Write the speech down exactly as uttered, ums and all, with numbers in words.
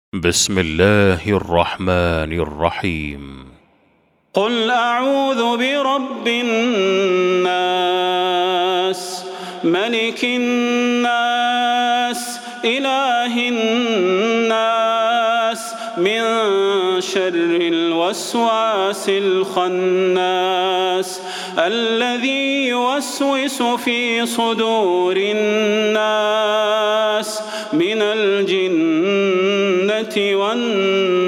بسم الله الرحمن الرحيم. قل أعوذ برب الناس ملك الناس إله الناس من شر الوسواس الخناس الذي يوسوس في صدور الناس من الجنة والناس.